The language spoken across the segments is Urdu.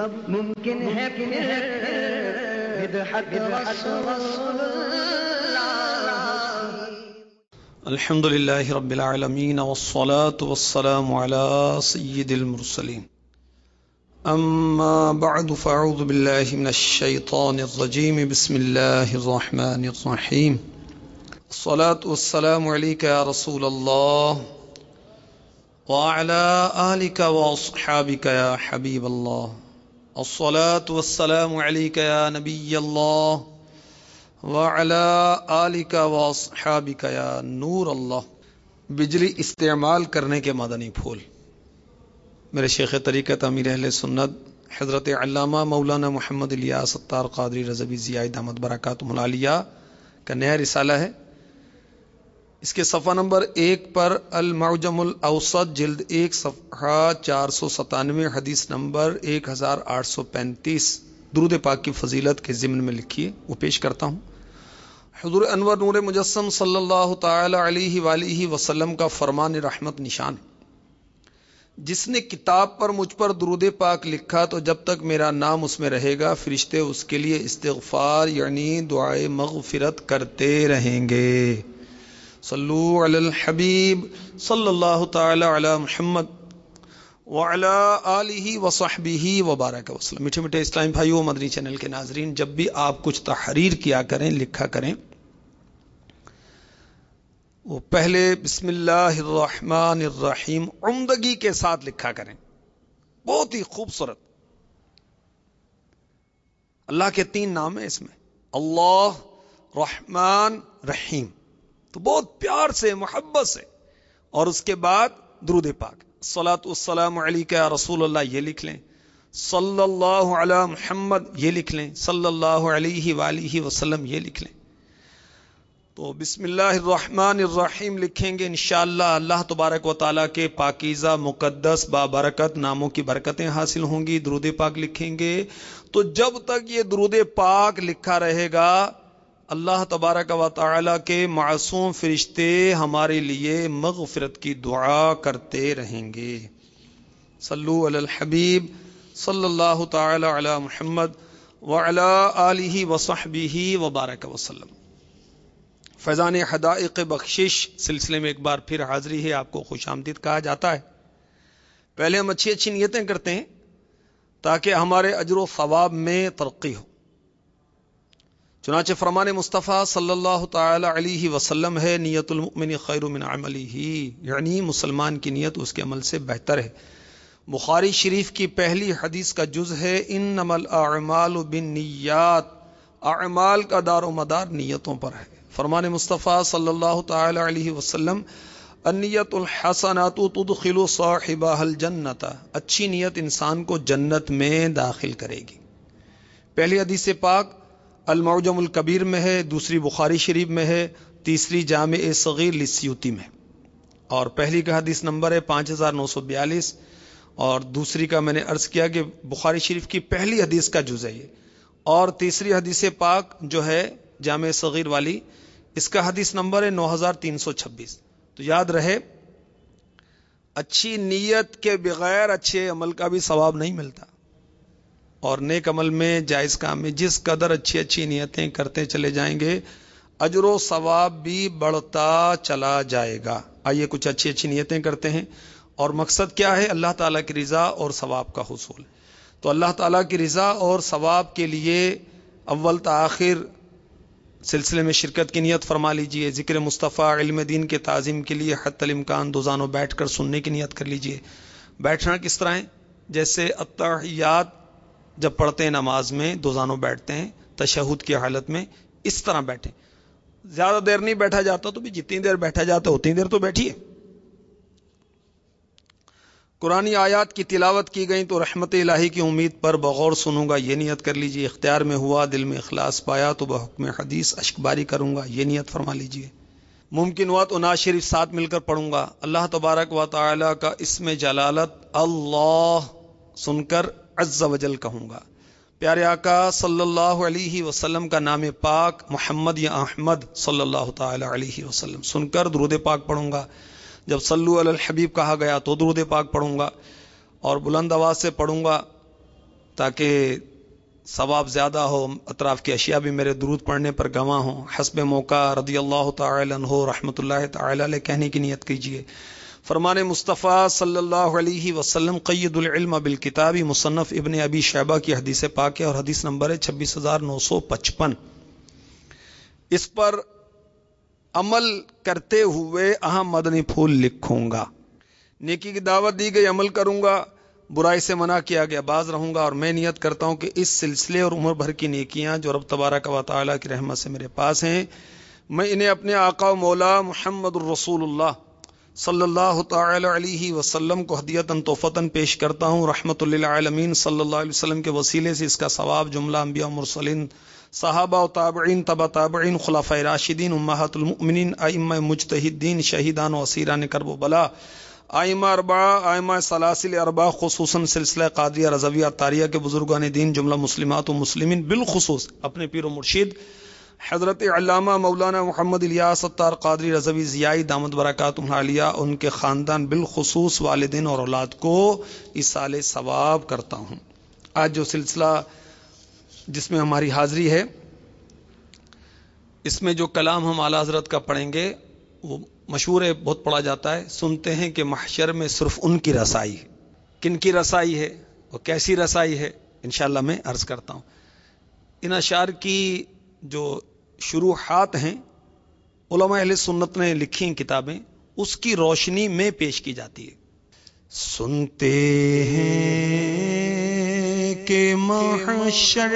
کب ممکن ہے بدعت رسول الحمد للہ رب العالمین والصلاة والسلام على سید المرسلین اما بعد فاعوذ باللہ من الشیطان الرجیم بسم اللہ الرحمن الرحیم الصلاة والسلام علیک یا رسول اللہ وعلى آلك واصحابك يا حبيب الله الصلاة والسلام عليك يا نبي الله وعلى آلك واصحابك يا نور اللہ. بجلی استعمال کرنے کے مدنی پھول. میرے شیخ طریقت امیر اہل سنت حضرت علامہ مولانا محمد الیاس ستار قادری رضوی ضیاء دامت برکاتہ العالیہ کا نیا رسالہ ہے. اس کے صفحہ نمبر 1 پر المعجم الاوسط جلد 1 صفحہ 497 حدیث نمبر 1835 درود پاک کی فضیلت کے ضمن میں لکھی ہے، وہ پیش کرتا ہوں. حضور انور نور مجسم صلی اللہ تعالی علیہ وآلہ وسلم کا فرمان رحمت نشان ہے، جس نے کتاب پر مجھ پر درود پاک لکھا تو جب تک میرا نام اس میں رہے گا فرشتے اس کے لیے استغفار یعنی دعائے مغفرت کرتے رہیں گے. صلو علی الحبیب صلی اللہ تعالی علی محمد وعلی آلہ وصحبہ وبارک وسلم. میٹھے میٹھے اسلام بھائیو، مدنی چینل کے ناظرین، جب بھی آپ کچھ تحریر کیا کریں، لکھا کریں، وہ پہلے بسم اللہ الرحمن الرحیم عمدگی کے ساتھ لکھا کریں. بہت ہی خوبصورت. اللہ کے 3 نام ہیں اس میں، اللہ، رحمان، رحیم. تو بہت پیار سے، محبت سے، اور اس کے بعد درود پاک الصلاۃ والسلام علیک یا رسول اللہ یہ لکھ لیں، صلی اللہ علی محمد یہ لکھ لیں، صلی اللہ علیہ وآلہ وسلم یہ لکھ لیں. تو بسم اللہ الرحمن الرحیم لکھیں گے، انشاءاللہ اللہ تبارک و تعالیٰ کے پاکیزہ مقدس بابرکت ناموں کی برکتیں حاصل ہوں گی. درود پاک لکھیں گے تو جب تک یہ درود پاک لکھا رہے گا اللہ تبارک و تعالی کے معصوم فرشتے ہمارے لیے مغفرت کی دعا کرتے رہیں گے. صلو علی الحبیب صلی اللہ تعالی علی محمد وعلی آلہ وصحبہ وبارک وسلم. فیضان حدائق بخشش سلسلے میں ایک بار پھر حاضری ہے. آپ کو خوش آمدید کہا جاتا ہے. پہلے ہم اچھی اچھی نیتیں کرتے ہیں تاکہ ہمارے اجر و ثواب میں ترقی ہو. چنانچہ فرمان مصطفیٰ صلی اللہ تعالی علیہ وسلم ہے، نیت المؤمن خیر من عملہ، یعنی مسلمان کی نیت اس کے عمل سے بہتر ہے. بخاری شریف کی پہلی حدیث کا جز ہے انما الاعمال بالنیات، اعمال کا دار و مدار نیتوں پر ہے. فرمان مصطفیٰ صلی اللہ تعالی علیہ وسلم النیت الحسنات تدخل صاحبها الجنت، اچھی نیت انسان کو جنت میں داخل کرے گی. پہلی حدیث پاک المعجم الکبیر میں ہے، دوسری بخاری شریف میں ہے، تیسری جامع صغیر للسیوطی میں، اور پہلی کا حدیث نمبر ہے 5942، اور دوسری کا میں نے عرض کیا کہ بخاری شریف کی پہلی حدیث کا جز ہے یہ، اور تیسری حدیث پاک جو ہے جامع صغیر والی، اس کا حدیث نمبر ہے 9326. تو یاد رہے، اچھی نیت کے بغیر اچھے عمل کا بھی ثواب نہیں ملتا، اور نیک عمل میں، جائز کام میں جس قدر اچھی اچھی نیتیں کرتے چلے جائیں گے اجر و ثواب بھی بڑھتا چلا جائے گا. آئیے کچھ اچھی اچھی نیتیں کرتے ہیں، اور مقصد کیا ہے؟ اللہ تعالیٰ کی رضا اور ثواب کا حصول. تو اللہ تعالیٰ کی رضا اور ثواب کے لیے اول تا آخر سلسلے میں شرکت کی نیت فرما لیجئے. ذکر مصطفیٰ علم دین کے تعظیم کے لیے حتی الامکان دوزانوں بیٹھ کر سننے کی نیت کر لیجئے. بیٹھنا کس طرح ہے؟ جیسے التحیات جب پڑھتے ہیں نماز میں دوزانوں بیٹھتے ہیں تشہد کی حالت میں، اس طرح بیٹھیں. زیادہ دیر نہیں بیٹھا جاتا تو بھی جتنی دیر بیٹھا جاتا اتنی دیر تو بیٹھیے. قرآن آیات کی تلاوت کی گئی تو رحمت الہی کی امید پر بغور سنوں گا، یہ نیت کر لیجئے. اختیار میں ہوا، دل میں اخلاص پایا تو بحکم حدیث اشکباری کروں گا، یہ نیت فرما لیجئے. ممکن ہوا تو نعت شریف ساتھ مل کر پڑھوں گا. اللہ تبارک و تعالی کا اسم جلالت اللہ سن کر عز و جل کہوں گا. پیارے آقا صلی اللہ علیہ وسلم کا نام پاک محمد یا احمد صلی اللہ تعالی علیہ وسلم سن کر درود پاک پڑھوں گا. جب صلو علی الحبیب کہا گیا تو درود پاک پڑھوں گا اور بلند آواز سے پڑھوں گا تاکہ ثواب زیادہ ہو، اطراف کی اشیاء بھی میرے درود پڑھنے پر گواہ ہوں. حسب موقع رضی اللہ تعالی عنہ رحمۃ اللہ تعالی علیہ کہنے کی نیت کیجیے. فرمان مصطفیٰ صلی اللہ علیہ وسلم قید العلم بالکتاب مصنف ابن ابی شیبہ کی حدیث پاک ہے اور حدیث نمبر ہے 26,955. اس پر عمل کرتے ہوئے اہم مدنی پھول لکھوں گا. نیکی کی دعوت دی گئی، عمل کروں گا. برائی سے منع کیا گیا، باز رہوں گا. اور میں نیت کرتا ہوں کہ اس سلسلے اور عمر بھر کی نیکیاں جو رب تبارک و تعالیٰ کی رحمت سے میرے پاس ہیں، میں انہیں اپنے آقا و مولا محمد الرسول اللہ صلی اللہ تعالی علیہ وسلم کو ہدیتاً تحفتاً پیش کرتا ہوں. رحمت للعالمین صلی اللہ علیہ وسلم کے وسیلے سے اس کا ثواب جملہ انبیاء و مرسلین، صحابہ و تابعین، تبع تابعین، خلفائے راشدین، امہات المؤمنین، ائمہ مجتہدین، شہیدان و اسیران کرب و بلا، ائمہ اربعہ، ائمہ سلاسل اربعہ، خصوصاً سلسلہ قادریہ رضویہ طاریہ کے بزرگان دین، جملہ مسلمات و مسلمین، بالخصوص اپنے پیر و مرشید حضرت علامہ مولانا محمد الیاس اتار قادری رضوی ضیائی دامت برکاتہم العالیہ، ان کے خاندان بالخصوص والدین اور اولاد کو ایصال ثواب کرتا ہوں. آج جو سلسلہ جس میں ہماری حاضری ہے، اس میں جو کلام ہم اعلیٰ حضرت کا پڑھیں گے وہ مشہور ہے، بہت پڑھا جاتا ہے. سنتے ہیں کہ محشر میں صرف ان کی رسائی ہے. کن کی رسائی ہے اور کیسی رسائی ہے، انشاءاللہ میں عرض کرتا ہوں. ان اشعار کی جو شروحات ہیں علماء اہل سنت نے لکھی کتابیں، اس کی روشنی میں پیش کی جاتی ہے. سنتے ہیں کہ محشر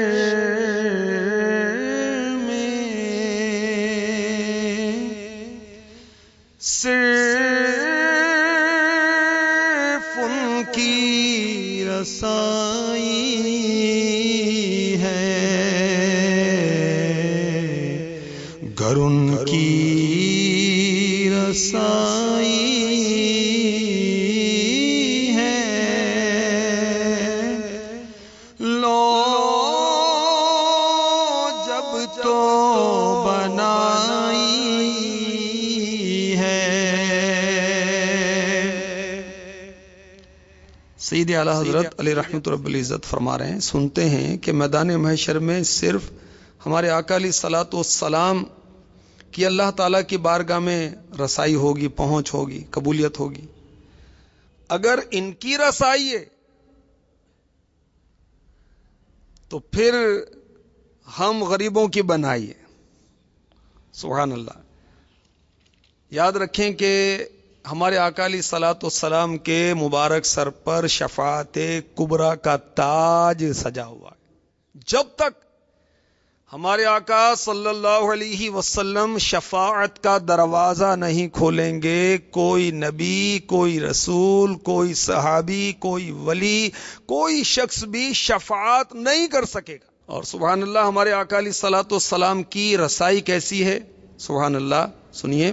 صرف ان کی رسائی ہے، گر ان کی رسائی ہے، لو جب تو بنائی سید اعلیٰ حضرت علیہ رحمت رب العزت فرما رہے ہیں، سنتے ہیں کہ میدان محشر میں صرف ہمارے آقا علیہ الصلوۃ والسلام کی اللہ تعالیٰ کی بارگاہ میں رسائی ہوگی، پہنچ ہوگی، قبولیت ہوگی. اگر ان کی رسائی ہے تو پھر ہم غریبوں کی بنائی ہے. سبحان اللہ. یاد رکھیں کہ ہمارے آقا علیہ الصلوۃ والسلام کے مبارک سر پر شفاعت کبریٰ کا تاج سجا ہوا ہے. جب تک ہمارے آقا صلی اللہ علیہ وسلم شفاعت کا دروازہ نہیں کھولیں گے، کوئی نبی، کوئی رسول، کوئی صحابی، کوئی ولی، کوئی شخص بھی شفاعت نہیں کر سکے گا. اور سبحان اللہ، ہمارے آقا علیہ الصلوۃ والسلام کی رسائی کیسی ہے؟ سبحان اللہ. سنیے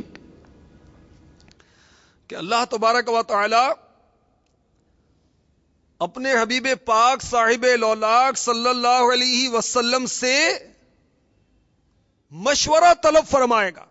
کہ اللہ تبارک و تعالی اپنے حبیب پاک صاحب لولاک صلی اللہ علیہ وسلم سے مشورہ طلب فرمائے گا.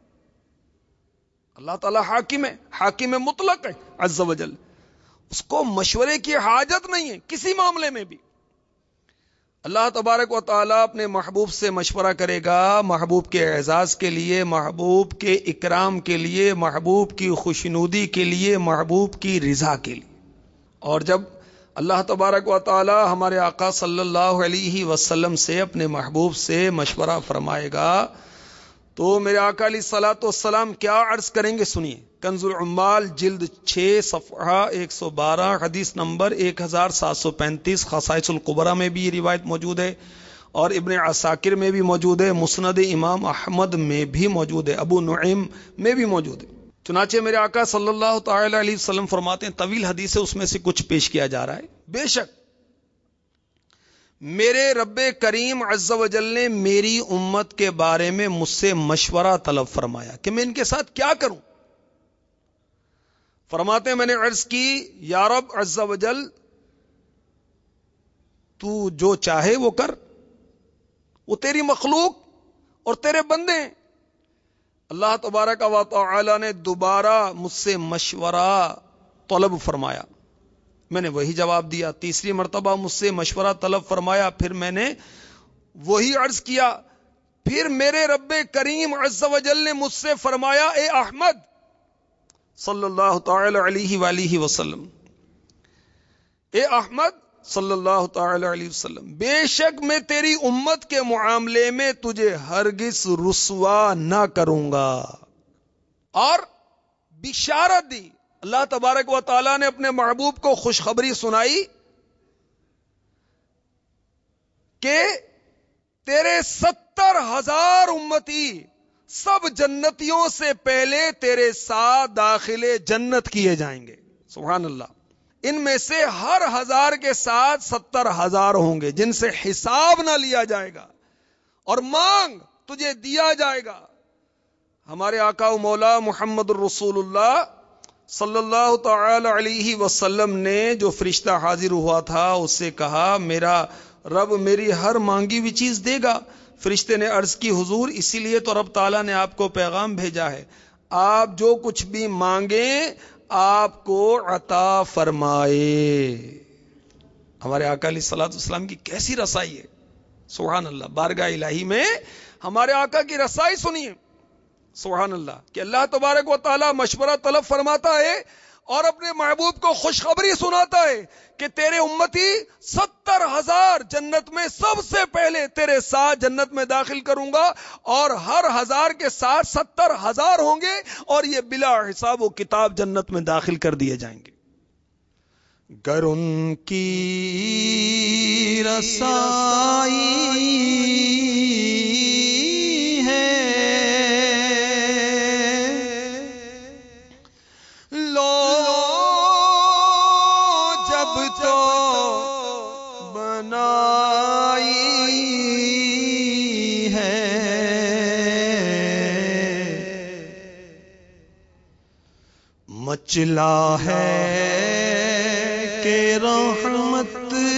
اللہ تعالی حاکم ہے، حاکم مطلق ہے عز و جل. اس کو مشورے کی حاجت نہیں ہے کسی معاملے میں بھی. اللہ تبارک و تعالیٰ اپنے محبوب سے مشورہ کرے گا، محبوب کے اعزاز کے لیے، محبوب کے اکرام کے لیے، محبوب کی خوشنودی کے لیے، محبوب کی رضا کے لیے. اور جب اللہ تبارک و تعالیٰ ہمارے آقا صلی اللہ علیہ وسلم سے، اپنے محبوب سے مشورہ فرمائے گا تو میرے آقا علیہ الصلوۃ والسلام کیا عرض کریں گے؟ سنیے. کنز العمال جلد 6 صفحہ 112 حدیث نمبر 1735. خصائص القبریٰ میں بھی یہ روایت موجود ہے اور ابن عساکر میں بھی موجود ہے، مسند امام احمد میں بھی موجود ہے، ابو نعیم میں بھی موجود ہے. چنانچہ میرے آقا صلی اللہ تعالی علیہ وسلم فرماتے ہیں، طویل حدیث ہے، اس میں سے کچھ پیش کیا جا رہا ہے. بے شک میرے رب کریم عز و جل نے میری امت کے بارے میں مجھ سے مشورہ طلب فرمایا کہ میں ان کے ساتھ کیا کروں. فرماتے ہیں میں نے عرض کی، یا رب عز و جل تو جو چاہے وہ کر، وہ تیری مخلوق اور تیرے بندے ہیں. اللہ تبارک و تعالی نے دوبارہ مجھ سے مشورہ طلب فرمایا. میں نے وہی جواب دیا. تیسری مرتبہ مجھ سے مشورہ طلب فرمایا, پھر میں نے وہی عرض کیا. پھر میرے رب کریم عز و جل نے مجھ سے فرمایا, اے احمد صلی اللہ تعالی علیہ وآلہ وسلم, اے احمد صلی اللہ تعالی علیہ وسلم, بے شک میں تیری امت کے معاملے میں تجھے ہرگز رسوا نہ کروں گا. اور بشارت دی. اللہ تبارک و تعالی نے اپنے محبوب کو خوشخبری سنائی کہ تیرے 70,000 امتی سب جنتیوں سے پہلے تیرے ساتھ داخل جنت کیے جائیں گے. سبحان اللہ. ان میں سے ہر 1000 کے ساتھ 70,000 ہوں گے جن سے حساب نہ لیا جائے گا اور مانگ تجھے دیا جائے گا. ہمارے آقا و مولا محمد الرسول اللہ صلی اللہ تعالی علیہ وسلم نے جو فرشتہ حاضر ہوا تھا اس سے کہا, میرا رب میری ہر مانگی ہوئی چیز دے گا. فرشتے نے عرض کی, حضور اسی لیے تو رب تعالیٰ نے آپ کو پیغام بھیجا ہے, آپ جو کچھ بھی مانگیں آپ کو عطا فرمائے. ہمارے آقا علیہ الصلوۃ والسلام کی کیسی رسائی ہے. سبحان اللہ. بارگاہ الہی میں ہمارے آقا کی رسائی سنیے. سبحان اللہ. کہ اللہ تبارک و تعالیٰ مشورہ طلب فرماتا ہے اور اپنے محبوب کو خوشخبری سناتا ہے کہ تیرے امتی 70,000 جنت میں سب سے پہلے تیرے ساتھ جنت میں داخل کروں گا, اور ہر 1000 کے ساتھ 70,000 ہوں گے, اور یہ بلا حساب و کتاب جنت میں داخل کر دیے جائیں گے. گر ان کی رسائی مچلا ہے کہ رحمت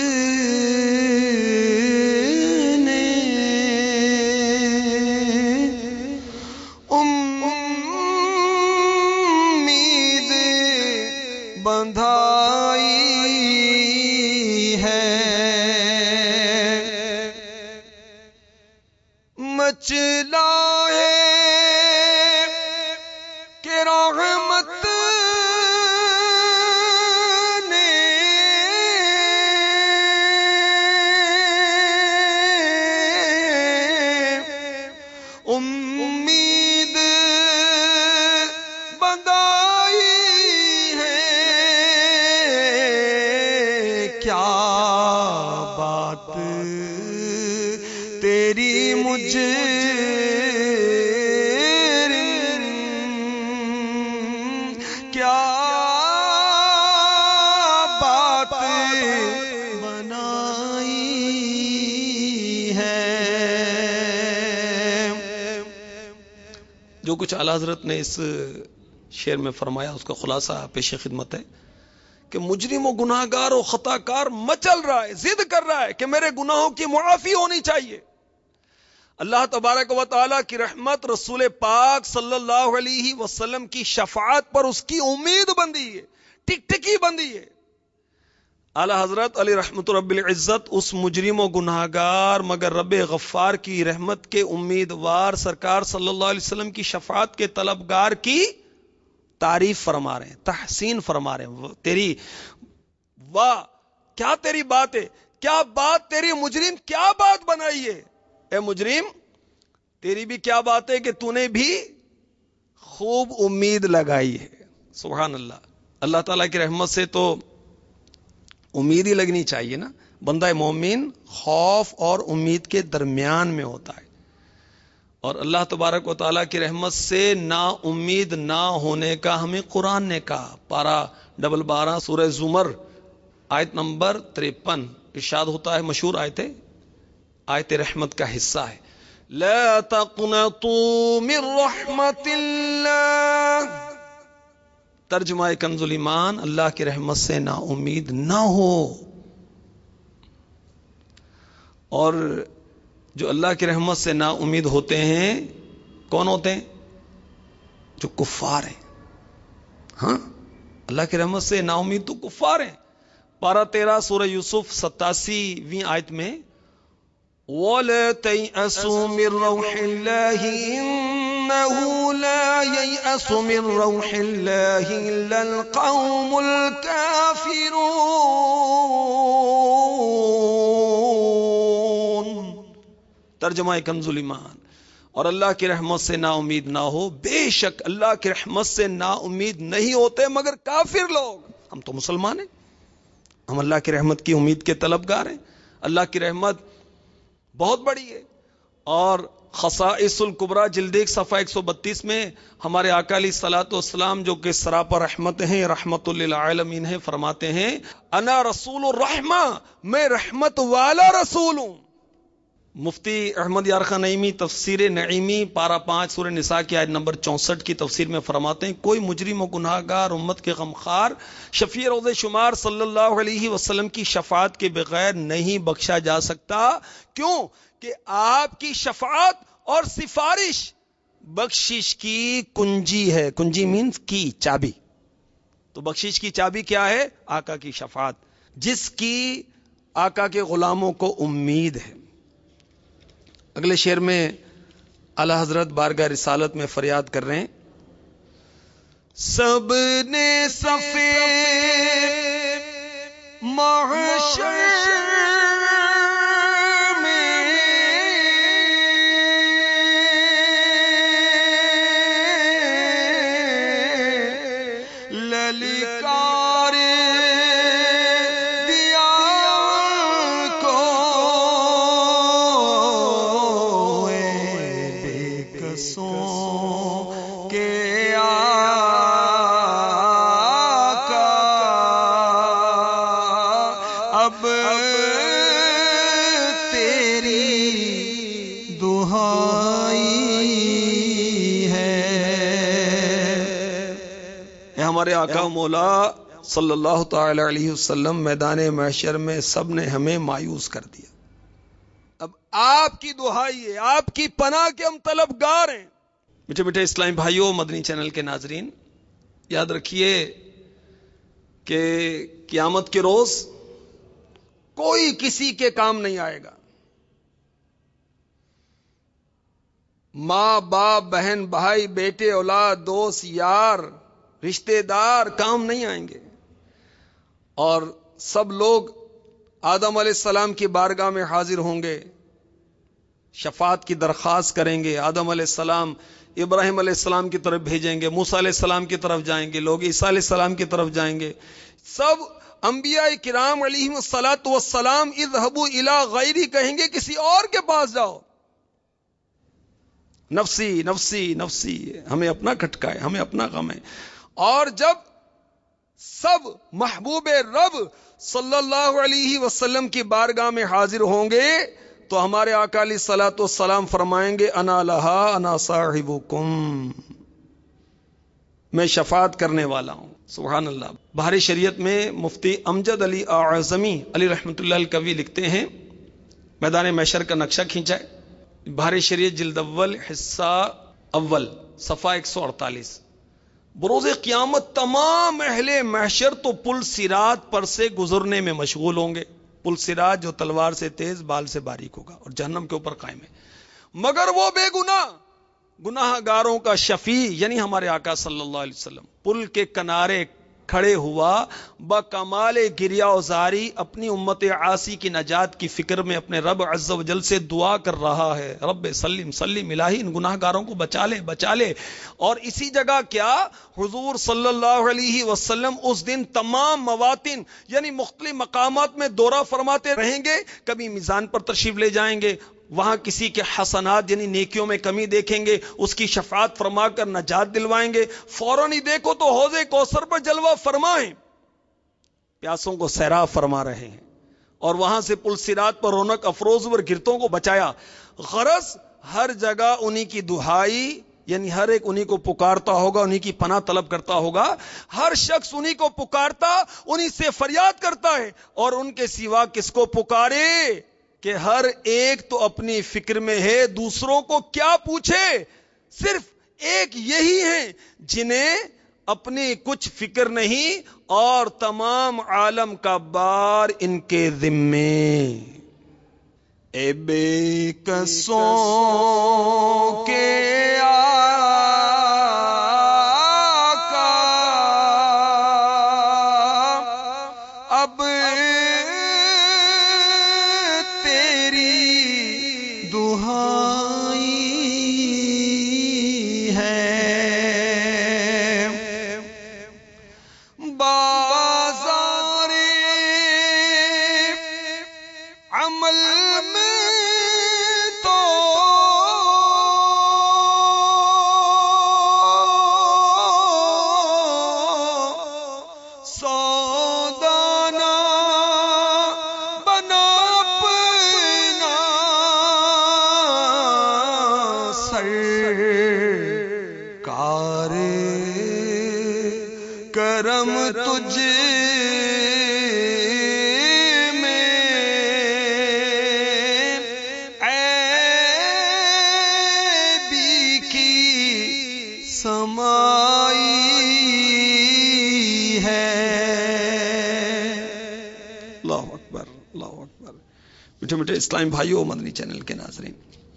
نے امید بندھائی ہے, مچلا ہے کہ رحمت تیری مجھے کیا بات بنائی ہے. جو کچھ اعلیٰ حضرت نے اس شعر میں فرمایا اس کا خلاصہ پیش خدمت ہے کہ مجرم و گناہ گار و خطا کار مچل رہا ہے, ضد کر رہا ہے کہ میرے گناہوں کی معافی ہونی چاہیے. اللہ تبارک و تعالیٰ کی رحمت رسول پاک صلی اللہ علیہ وسلم کی شفاعت پر اس کی امید بندی ہے, ٹک ٹکی بندی ہے. اعلیٰ حضرت علی رحمت رب العزت اس مجرم و گناہ گار مگر رب غفار کی رحمت کے امیدوار سرکار صلی اللہ علیہ وسلم کی شفاعت کے طلبگار کی تعریف فرما رہے ہیں, تحسین فرما رہے ہیں. تیری واہ کیا تیری بات ہے, کیا بات تیری مجرم کیا بات بنائی ہے. اے مجرم تیری بھی کیا بات ہے کہ تو نے بھی خوب امید لگائی ہے. سبحان اللہ. اللہ تعالیٰ کی رحمت سے تو امید ہی لگنی چاہیے نا. بندہ مومن خوف اور امید کے درمیان میں ہوتا ہے, اور اللہ تبارک و تعالیٰ کی رحمت سے نا امید نہ ہونے کا ہمیں قرآن نے کہا. پارہ 12 سورہ زمر آیت نمبر 53 ارشاد ہوتا ہے, مشہور آیت ہے, آیت رحمت کا حصہ ہے, لا تقنطوا من رحمت اللہ. ترجمہ کنز الایمان, اللہ کی رحمت سے نا امید نہ ہو. اور جو اللہ کی رحمت سے نا امید ہوتے ہیں کون ہوتے ہیں؟ جو کفار ہیں. ہاں اللہ کی رحمت سے نا امید تو کفار ہیں. پارہ 13 سورہ یوسف 87ویں آیت میں وَلَا تَيْأَسُوا مِن رَّوْحِ اللَّهِ إِنَّهُ لَا يَيْأَسُ مِن رَّوْحِ اللَّهِ إِلَّا الْقَوْمُ الْكَافِرُونَ۔ ترجمہ کنز الایمان، اور اللہ کی رحمت سے نا امید نہ ہو، بے شک اللہ کی رحمت سے نا امید نہیں ہوتے مگر کافر لوگ۔ ہم تو مسلمان ہیں، ہم اللہ کی رحمت کی امید کے طلبگار ہیں۔ اللہ کی رحمت بہت بڑی ہے، اور خصائص الکبریٰ جلد 1 صفحہ 132 میں ہمارے آقا علیہ الصلوۃ والسلام جو کہ سراپا رحمت ہیں، رحمت للعالمین ہیں، فرماتے ہیں انا رسول الرحمہ، میں رحمت والا رسول ہوں۔ مفتی احمد یار خان نعیمی تفسیر نعیمی پارہ 5 سورہ نساء کی آیت نمبر 64 کی تفسیر میں فرماتے ہیں کوئی مجرم و گناہ گار امت کے غمخوار شفیع روز شمار صلی اللہ علیہ وسلم کی شفاعت کے بغیر نہیں بخشا جا سکتا۔ کیوں کہ آپ کی شفاعت اور سفارش بخشش کی کنجی ہے۔ کنجی مینز کی، چابی۔ تو بخشش کی چابی کیا ہے؟ آقا کی شفاعت، جس کی آقا کے غلاموں کو امید ہے۔ اگلے شعر میں اعلی حضرت بارگاہ رسالت میں فریاد کر رہے ہیں سب نے صفے محشر میں للکار دیا کو کے آقا اب تیری دہائی ہے۔ ہمارے آقا مولا صلی اللہ تعالی علیہ وسلم میدان محشر میں سب نے ہمیں مایوس کر دیا، اب آپ کی دہائی ہے، آپ کی پناہ کے ہم طلبگار ہیں۔ میٹھے میٹھے اسلامی بھائیوں، مدنی چینل کے ناظرین، یاد رکھیے کہ قیامت کے روز کوئی کسی کے کام نہیں آئے گا۔ ماں باپ، بہن بھائی، بیٹے اولاد، دوست یار، رشتہ دار کام نہیں آئیں گے، اور سب لوگ آدم علیہ السلام کی بارگاہ میں حاضر ہوں گے، شفاعت کی درخواست کریں گے۔ آدم علیہ السلام ابراہیم علیہ السلام کی طرف بھیجیں گے، موسیٰ علیہ السلام کی طرف جائیں گے، لوگ عیسیٰ علیہ السلام کی طرف جائیں گے۔ سب انبیاء کرام علیہم الصلاۃ والسلام اذهبوا الی غیری کہیں گے، کسی اور کے پاس جاؤ، نفسی نفسی نفسی، ہمیں اپنا کھٹکا ہے، ہمیں اپنا غم ہے۔ اور جب سب محبوب رب صلی اللہ علیہ وسلم کی بارگاہ میں حاضر ہوں گے تو ہمارے آقا علیہ الصلوۃ والسلام فرمائیں گے انا لہا انا صاحبکم، میں شفاعت کرنے والا ہوں۔ سبحان اللہ۔ بحر شریعت میں مفتی امجد علی اعظمی علی رحمۃ اللہ الکوی لکھتے ہیں، میدان محشر کا نقشہ کھینچا ہے، بحر شریعت جلد اول حصہ اول صفحہ 148۔ بروز قیامت تمام اہل محشر تو پل صراط پر سے گزرنے میں مشغول ہوں گے۔ پل صراط جو تلوار سے تیز، بال سے باریک ہوگا اور جہنم کے اوپر قائم ہے، مگر وہ بے گناہ گناہ گاروں کا شفیع یعنی ہمارے آقا صلی اللہ علیہ وسلم پل کے کنارے کھڑے ہوا بکمال گریہ وزاری اپنی امت عاصی کی نجات کی فکر میں اپنے رب عز و جل سے دعا کر رہا ہے، رب سلم سلم الہی، ان گناہ گاروں کو بچا لے بچا لے۔ اور اسی جگہ کیا حضور صلی اللہ علیہ وسلم اس دن تمام مواطن یعنی مختلف مقامات میں دورہ فرماتے رہیں گے، کبھی میزان پر تشریف لے جائیں گے، وہاں کسی کے حسنات یعنی نیکیوں میں کمی دیکھیں گے، اس کی شفاعت فرما کر نجات دلوائیں گے۔ فوراً ہی دیکھو تو حوض کوثر پر جلوہ فرمائیں، پیاسوں کو سیراب فرما رہے ہیں، اور وہاں سے پل صراط پر رونق افروز اور گرتوں کو بچایا۔ غرض ہر جگہ انہی کی دہائی یعنی ہر ایک انہی کو پکارتا ہوگا، انہی کی پناہ طلب کرتا ہوگا، ہر شخص انہی کو پکارتا، انہی سے فریاد کرتا ہے، اور ان کے سوا کس کو پکارے کہ ہر ایک تو اپنی فکر میں ہے، دوسروں کو کیا پوچھے۔ صرف ایک یہی ہیں جنہیں اپنی کچھ فکر نہیں اور تمام عالم کا بار ان کے ذمے. اے بے کسوں کے آقا اب تیری دہائی ہے. بازار عمل میں تو سودانا بنا اپنا سرکار کرم تجھ میں عیبی کی سمائی ہے. اللہ اکبر اللہ اکبر. میٹھے میٹھے اسلامی بھائیوں، مدنی چینل کے ناظرین،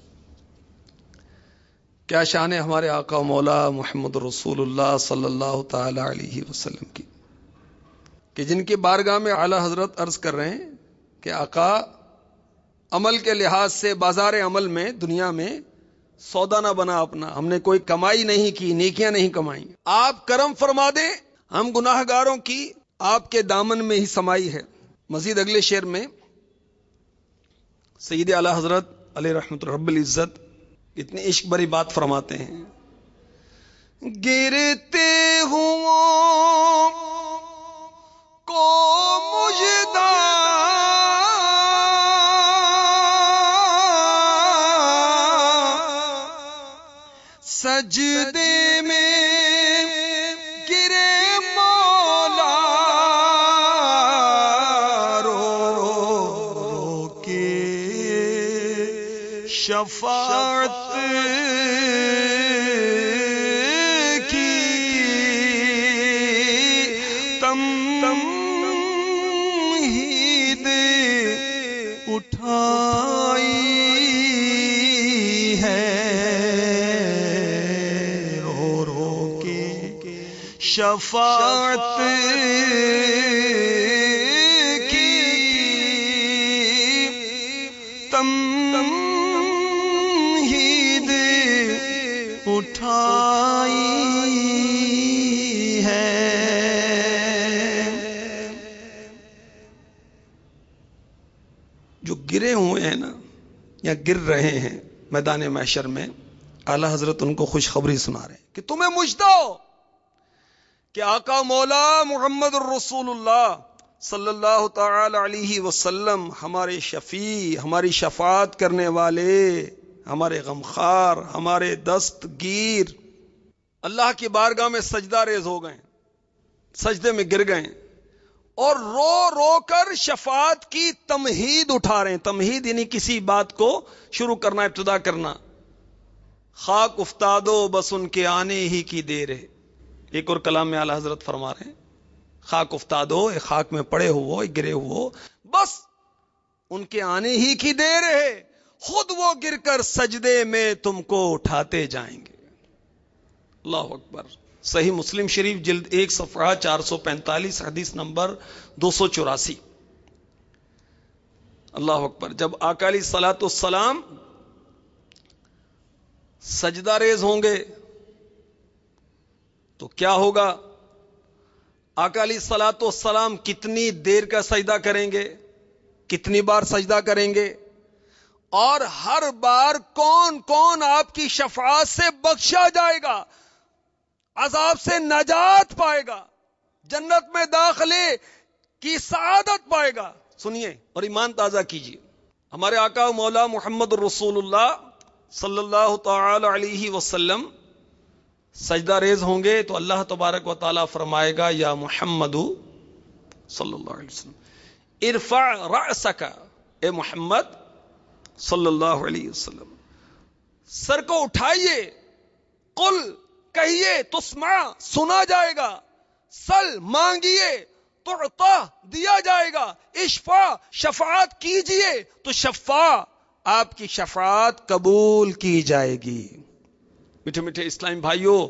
کیا شان ہے ہمارے آقا و مولا محمد رسول اللہ صلی اللہ تعالی علیہ وسلم کی، کہ جن کی بارگاہ میں اعلی حضرت عرض کر رہے ہیں کہ آقا عمل کے لحاظ سے بازار عمل میں دنیا میں سودا نہ بنا اپنا. ہم نے کوئی کمائی نہیں کی، نیکیاں نہیں کمائی. آپ کرم فرما دیں، ہم گناہ گاروں کی آپ کے دامن میں ہی سمائی ہے. مزید اگلے شعر میں سید اعلی حضرت علیہ رحمت رب العزت اتنی عشق بری بات فرماتے ہیں. گرتے ہوں کو مجدہ سجدے میں گرے مولا رو رو کے شفاعت کی تمہید اٹھائی ہے. رو رو کے شفاعت کی تمہید اٹھائی ہے. جو گرے ہوئے ہیں نا یا گر رہے ہیں میدان محشر میں، اعلی حضرت ان کو خوشخبری سنا رہے ہیں کہ تمہیں مجدہ ہو کہ آقا مولا محمد الرسول اللہ صلی اللہ تعالی علیہ وسلم ہمارے شفیع، ہماری شفاعت کرنے والے، ہمارے غمخوار، ہمارے دستگیر اللہ کی بارگاہ میں سجدہ ریز ہو گئے، سجدے میں گر گئے اور رو رو کر شفاعت کی تمہید اٹھا رہے ہیں. تمہید یعنی کسی بات کو شروع کرنا، ابتدا کرنا. خاک افتادو بس ان کے آنے ہی کی دیر ہے. ایک اور کلام میں اعلی حضرت فرما رہے ہیں خاک افتادو، خاک میں پڑے ہو، گرے ہو، بس ان کے آنے ہی کی دیر ہے، خود وہ گر کر سجدے میں تم کو اٹھاتے جائیں گے. اللہ اکبر. صحیح مسلم شریف جلد 1 صفحہ 445 حدیث نمبر 284. اللہ اکبر. جب آقا علیہ الصلوۃ والسلام سجدہ ریز ہوں گے تو کیا ہوگا؟ آقا علیہ الصلوۃ والسلام کتنی دیر کا سجدہ کریں گے، کتنی بار سجدہ کریں گے، اور ہر بار کون کون آپ کی شفاعت سے بخشا جائے گا، عذاب سے نجات پائے گا، جنت میں داخلے کی سعادت پائے گا. سنیے اور ایمان تازہ کیجیے. ہمارے آقا و مولا محمد رسول اللہ صلی اللہ تعالی علیہ وسلم سجدہ ریز ہوں گے تو اللہ تبارک و تعالیٰ فرمائے گا یا محمد صلی اللہ علیہ وسلم ارفع رأسک، اے محمد صلی اللہ علیہ وسلم سر کو اٹھائیے. قل کہیے تسمع سنا جائے گا، سل مانگیے تعطا دیا جائے گا، اشفا شفاعت کیجئے تو شفا آپ کی شفاعت قبول کی جائے گی۔ میٹھے میٹھے اسلامی بھائیوں،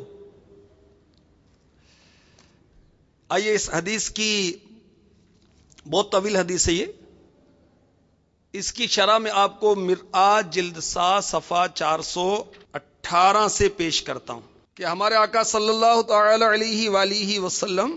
آئیے اس حدیث کی، بہت طویل حدیث ہے یہ، اس کی شرح میں آپ کو مرآت جلد 7 صفحہ 418 سے پیش کرتا ہوں کہ ہمارے آقا صلی اللہ تعالی علیہ وآلہ وسلم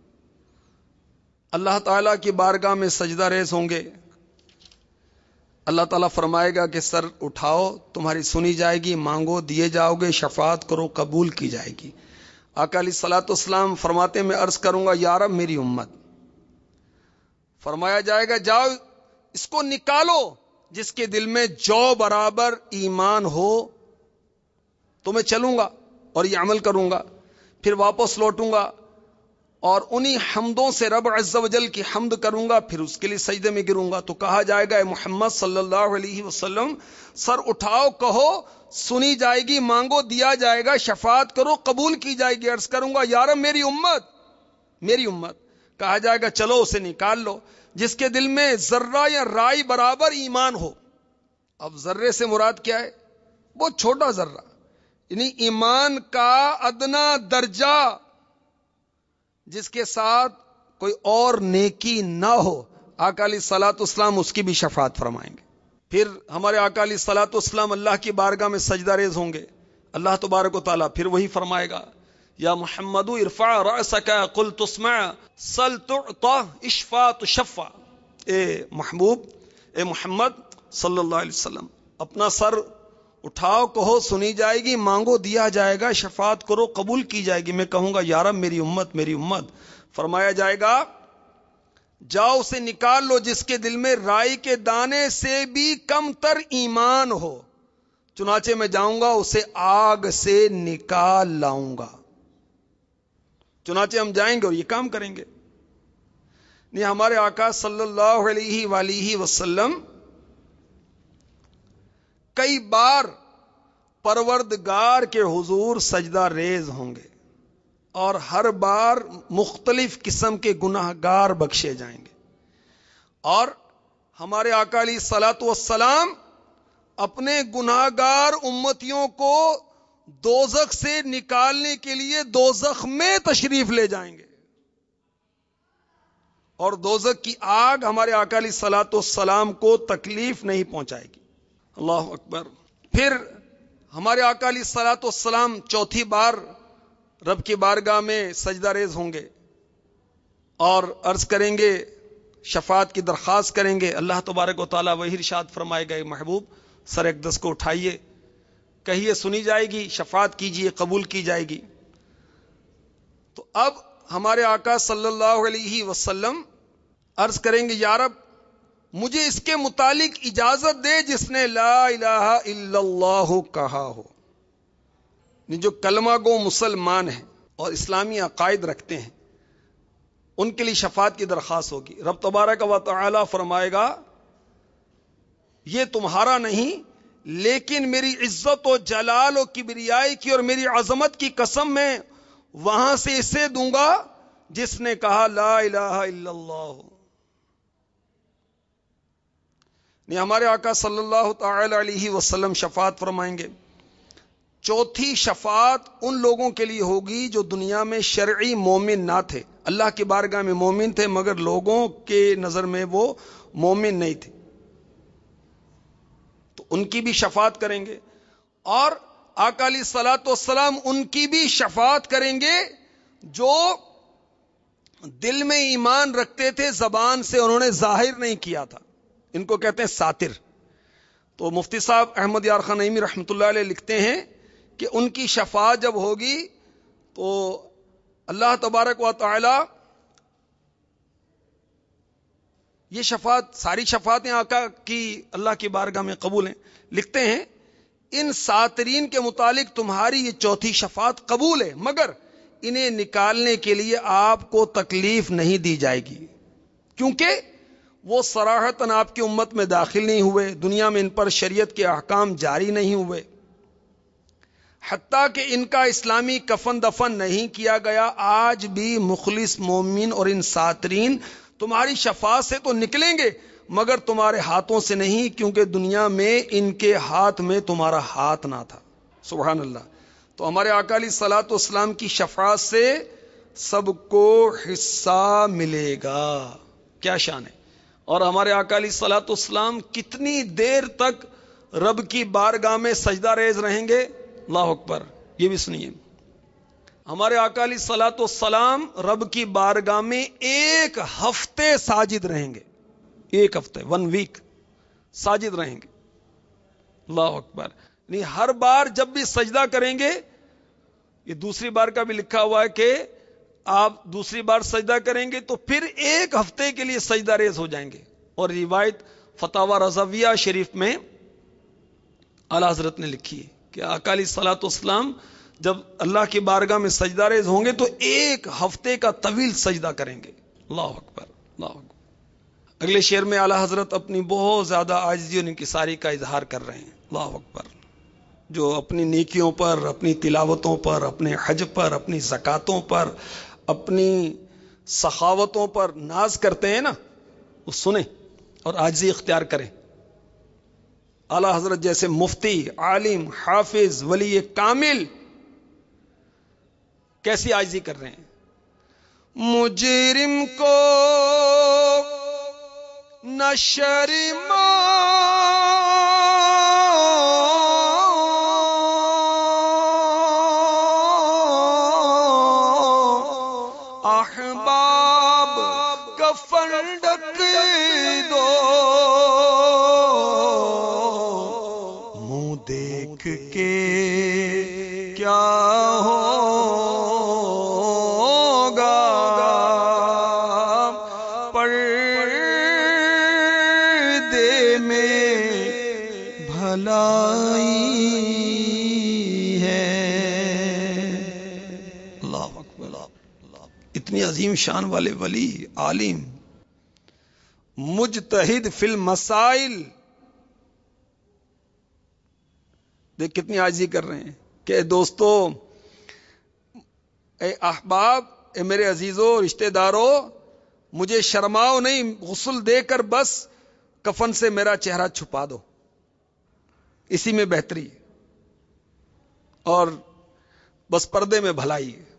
اللہ تعالیٰ کی بارگاہ میں سجدہ ریز ہوں گے۔ اللہ تعالیٰ فرمائے گا کہ سر اٹھاؤ، تمہاری سنی جائے گی، مانگو دیے جاؤ گے، شفاعت کرو قبول کی جائے گی۔ آقا علیہ الصلوۃ والسلام فرماتے میں عرض کروں گا یا رب میری امت۔ فرمایا جائے گا جاؤ اس کو نکالو جس کے دل میں جو برابر ایمان ہو، تو میں چلوں گا اور یہ عمل کروں گا، پھر واپس لوٹوں گا اور انہی حمدوں سے رب عز و جل کی حمد کروں گا، پھر اس کے لیے سجدے میں گروں گا۔ تو کہا جائے گا اے محمد صلی اللہ علیہ وسلم سر اٹھاؤ، کہو سنی جائے گی، مانگو دیا جائے گا، شفاعت کرو قبول کی جائے گی۔ عرض کروں گا یا رب میری امت، میری امت۔ کہا جائے گا چلو اسے نکال لو جس کے دل میں ذرہ یا رائی برابر ایمان ہو۔ اب ذرے سے مراد کیا ہے؟ بہت چھوٹا ذرہ، یعنی ایمان کا ادنا درجہ جس کے ساتھ کوئی اور نیکی نہ ہو، آقا علیہ الصلوۃ والسلام اس کی بھی شفاعت فرمائیں گے۔ پھر ہمارے آقا علیہ الصلوۃ والسلام اللہ کی بارگاہ میں سجدہ ریز ہوں گے۔ اللہ تبارک و تعالیٰ پھر وہی فرمائے گا یا محمد ارفع رأسک قل تسمع سل تعطا اشفع تشفع۔ اے محبوب، اے محمد صلی اللہ علیہ وسلم، اپنا سر اٹھاؤ، کہو سنی جائے گی، مانگو دیا جائے گا، شفاعت کرو قبول کی جائے گی۔ میں کہوں گا یا رب میری امت، میری امت۔ فرمایا جائے گا جاؤ اسے نکال لو جس کے دل میں رائی کے دانے سے بھی کم تر ایمان ہو، چنانچہ میں جاؤں گا اسے آگ سے نکال لاؤں گا۔ چنانچہ ہم جائیں گے اور یہ کام کریں گے۔ نہیں، ہمارے آقا صلی اللہ علیہ وآلہ وسلم کئی بار پروردگار کے حضور سجدہ ریز ہوں گے اور ہر بار مختلف قسم کے گناہگار بخشے جائیں گے، اور ہمارے آقا علیہ الصلوۃ والسلام اپنے گناہگار امتیوں کو دوزخ سے نکالنے کے لیے دوزخ میں تشریف لے جائیں گے، اور دوزخ کی آگ ہمارے آقا علیہ الصلوۃ والسلام کو تکلیف نہیں پہنچائے گی۔ اللہ اکبر۔ پھر ہمارے آقا علیہ الصلوۃ والسلام چوتھی بار رب کی بارگاہ میں سجدہ ریز ہوں گے اور عرض کریں گے، شفاعت کی درخواست کریں گے۔ اللہ تبارک و تعالیٰ وہی ارشاد فرمائے گا محبوب سر اقدس کو اٹھائیے، کہیے سنی جائے گی، شفاعت کیجیے قبول کی جائے گی۔ تو اب ہمارے آقا صلی اللہ علیہ وسلم عرض کریں گے یا رب مجھے اس کے متعلق اجازت دے جس نے لا الہ الا اللہ کہا ہو، جو کلمہ گو مسلمان ہیں اور اسلامی عقائد رکھتے ہیں، ان کے لیے شفاعت کی درخواست ہوگی۔ رب تبارک و تعالی فرمائے گا یہ تمہارا نہیں، لیکن میری عزت و جلال و کبریائی کی اور میری عظمت کی قسم میں وہاں سے اسے دوں گا جس نے کہا لا الہ الا اللہ۔ نہیں، ہمارے آقا صلی اللہ تعالی علیہ وسلم شفاعت فرمائیں گے۔ چوتھی شفاعت ان لوگوں کے لیے ہوگی جو دنیا میں شرعی مومن نہ تھے، اللہ کی بارگاہ میں مومن تھے مگر لوگوں کے نظر میں وہ مومن نہیں تھے، تو ان کی بھی شفاعت کریں گے، اور آقا علیہ الصلوۃ والسلام ان کی بھی شفاعت کریں گے جو دل میں ایمان رکھتے تھے، زبان سے انہوں نے ظاہر نہیں کیا تھا، ان کو کہتے ہیں ساتر۔ تو مفتی صاحب احمد یار خان نعیمی رحمۃ اللہ علیہ لکھتے ہیں کہ ان کی شفاعت جب ہوگی تو اللہ تبارک و تعالی یہ شفاعت، ساری شفاعتیں آقا کی اللہ کی بارگاہ میں قبول ہیں۔ لکھتے ہیں ان ساترین کے متعلق تمہاری یہ چوتھی شفاعت قبول ہے، مگر انہیں نکالنے کے لیے آپ کو تکلیف نہیں دی جائے گی، کیونکہ وہ صراحتاً آپ کی امت میں داخل نہیں ہوئے، دنیا میں ان پر شریعت کے احکام جاری نہیں ہوئے۔ حتیٰ کہ ان کا اسلامی کفن دفن نہیں کیا گیا، آج بھی مخلص مومن اور ان ساترین تمہاری شفاعت سے تو نکلیں گے مگر تمہارے ہاتھوں سے نہیں، کیونکہ دنیا میں ان کے ہاتھ میں تمہارا ہاتھ نہ تھا۔ سبحان اللہ۔ تو ہمارے آقا علیہ الصلوۃ والسلام کی شفاعت سے سب کو حصہ ملے گا۔ کیا شان ہے۔ اور ہمارے آقا علیہ الصلوۃ والسلام کتنی دیر تک رب کی بارگاہ میں سجدہ ریز رہیں گے؟ اللہ اکبر۔ یہ بھی سنیے، ہمارے آقا علیہ الصلوۃ والسلام رب کی بارگاہ میں 1 ہفتے ساجد رہیں گے۔ 1 ہفتے، 1 ویک ساجد رہیں گے۔ اللہ اکبر۔ نہیں، ہر بار جب بھی سجدہ کریں گے، یہ دوسری بار کا بھی لکھا ہوا ہے کہ آپ دوسری بار سجدہ کریں گے تو پھر 1 ہفتے کے لیے سجدہ ریز ہو جائیں گے۔ اور روایت فتاوی رضویہ شریف میں اعلی حضرت نے لکھی ہے کہ آقا علیہ الصلوۃ والسلام جب اللہ کی بارگاہ میں سجدہ ریز ہوں گے تو 1 ہفتے کا طویل سجدہ کریں گے۔ اللہ اکبر، اللہ اکبر۔ اگلے شعر میں اعلی حضرت اپنی بہت زیادہ عاجزی اور انکساری کا اظہار کر رہے ہیں۔ اللہ اکبر۔ جو اپنی نیکیوں پر، اپنی تلاوتوں پر، اپنے حج پر، اپنی زکاتوں پر، اپنی سخاوتوں پر ناز کرتے ہیں نا، وہ سنیں اور عاجزی اختیار کریں۔ اعلی حضرت جیسے مفتی، عالم، حافظ، ولی کامل کیسی عاجزی کر رہے ہیں۔ مجرم کو نہ شرم احباب کفن ڈھک دو، منہ دیکھ کے کیا ہوگا، پردے میں بھلائی ہے۔ اللہ اکبر۔ اتنی عظیم شان والے ولی، عالم، مجتہد فی المسائل، دیکھ کتنی عاجزی کر رہے ہیں کہ دوستو، اے احباب، اے میرے عزیزوں، رشتہ داروں، مجھے شرماؤ نہیں، غسل دے کر بس کفن سے میرا چہرہ چھپا دو، اسی میں بہتری ہے، اور بس پردے میں بھلائی ہے۔